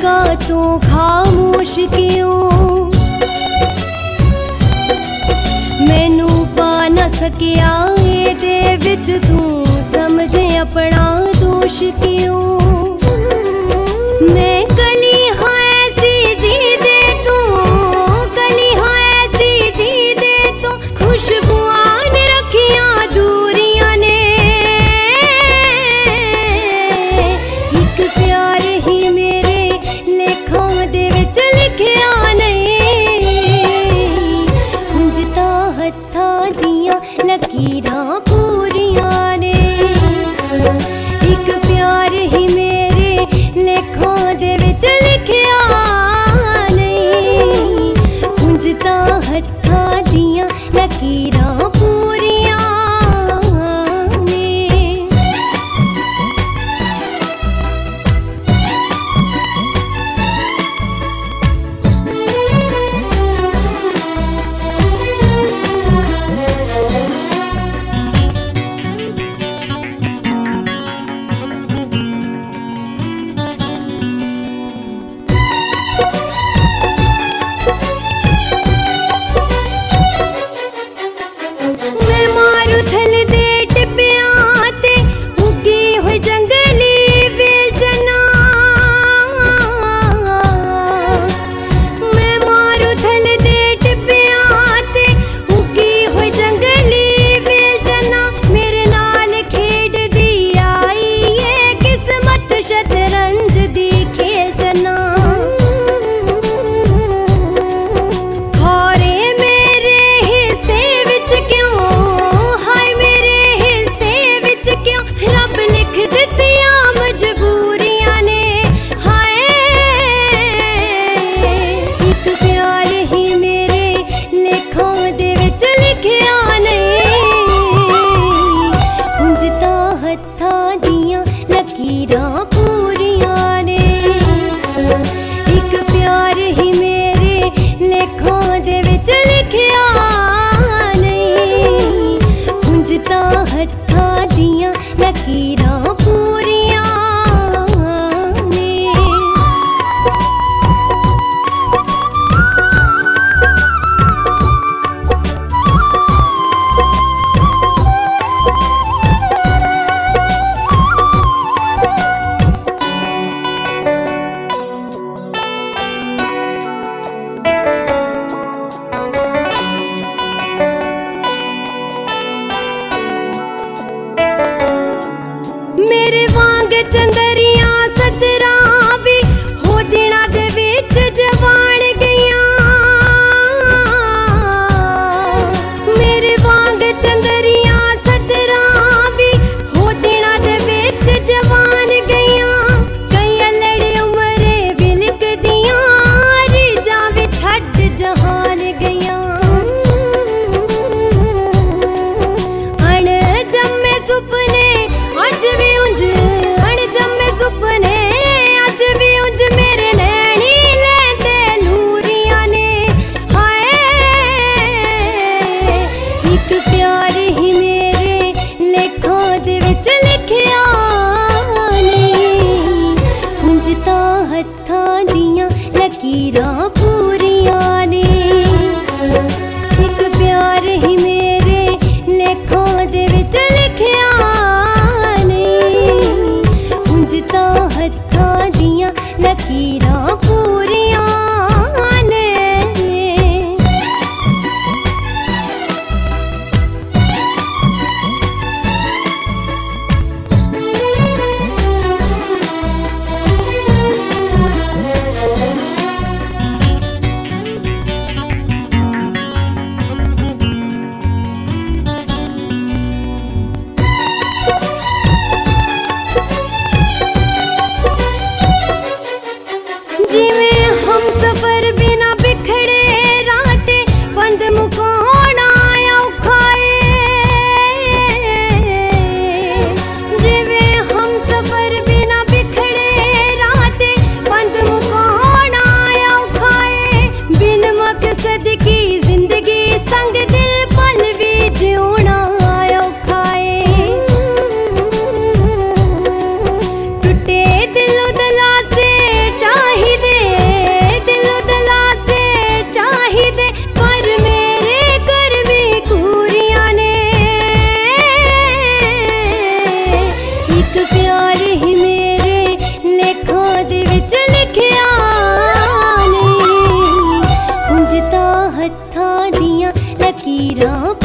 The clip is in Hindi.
का तू खामोश क्यों, मैनू पा न सकिया एदे विच तू समझे अपना दोष क्यों। मैं कली हाँ ऐसी जी दे तू, कली हाँ ऐसी जी दे तू, खुशबुआं ने रखियां दूरियां ने। एक प्यार ही मेरे लेखां दे विच लिखिया नहीं, उंज तां हत्थां दियां लकीरां पूरियां ने। एक प्यार ही मेरे लेखां दे विच लिखिया नहीं, उंज तां हत्थां दियां लकीरां पूरियां ने। मैं मारू थल दे टिब्बियां ते उगी होई जंगली बेलचना। मैं मारू थल दे टिब्बियां ते उगी होई जंगली बेलचना। मेरे नाल खेड दी आई है किस्मत शतरंज दी खेलचना। खौरे मेरे हिस्से विच क्यों, हाय मेरे हिस्से विच क्यों, रब लिख दित्तियां मजबूरियां ने। हाय एक प्यार ही मेरे लेखां दे विच लिखिया नहीं, उंज तां हत्थां दियां लकीरां पूरियां ने। एक प्यार ही मेरे लेखां दे विच लिखिया नहीं, उंज तां हत्थां दियां लकीरां पूरियां ने। मेरे वांग चंदरियां सदरां भी हो दिना दे विच जवान गईयां। मेरे वांग चंदरियां सदरां भी हो दिना दे विच जवान गईयां। कई लड़े उमरे बिलक दियां रीजां भी छड्ड जहान गईयां। अण जम्मे सुपने अज भी उंज, अण जम्मे सुपने अज भी उंज मेरे नैनी लैंदे लूरियां ने। हाय एक प्यार ही मेरे लेखां दे विच लिखिया नहीं, उंज तां हत्थां दियां लकीरां पूरियां ने। एक प्यार ही मेरे लेखां दे विच लिखिया नहीं, उंज तां हत्थां दियां लकीरां पूरियां ने। हीरा